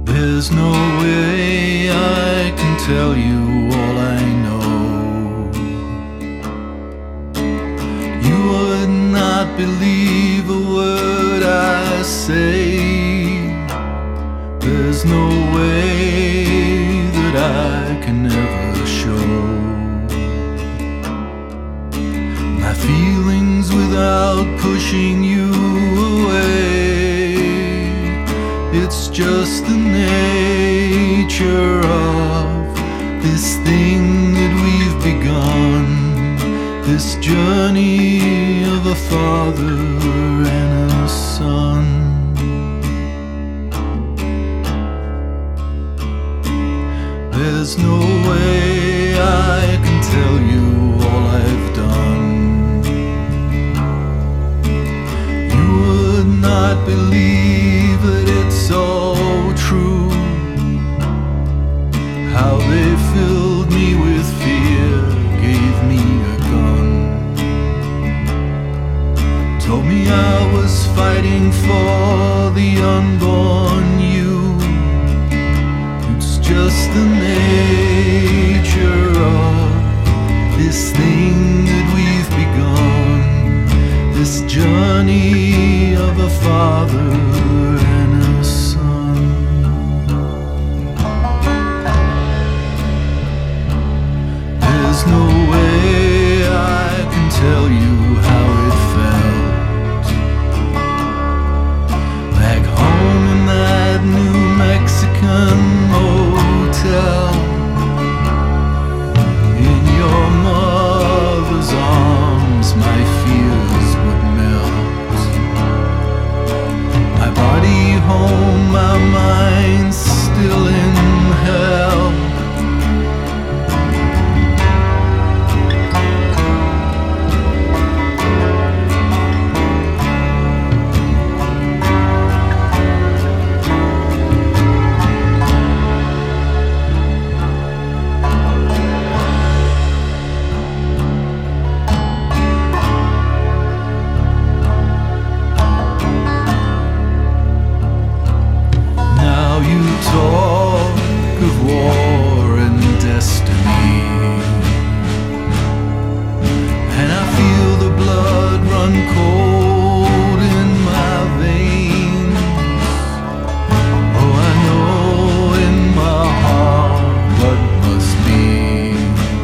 There's no way I can tell you all I know. You would not believe a word I say. There's no way that I can ever show my feelings without pushing you away. It's just the nature of this thing that we've begun, this journey of a father and a son. There's no way I can tell you all I've done. You would not believe that it's all true, how they filled me with fear, gave me a gun, told me I was fighting for the unborn you. It's just the nature of this thing that we've begun, this journey of a father and a son. There's no way I can tell you how it felt back home in that New Mexican motel, in your mother's arms my fears would melt. My body home, my mind still in hell. Talk of war and destiny, and I feel the blood run cold in my veins. Oh, I know in my heart what must be.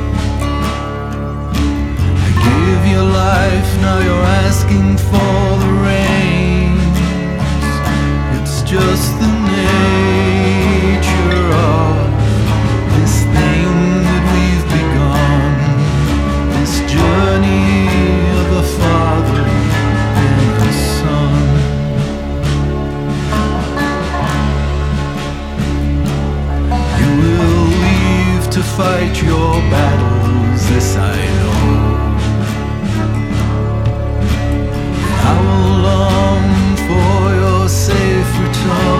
I gave you life, now you're asking for the reins. It's just the nature of this thing that we've begun, this journey of a father and a son. You will leave to fight your battles, this I know. I will long for your safe return.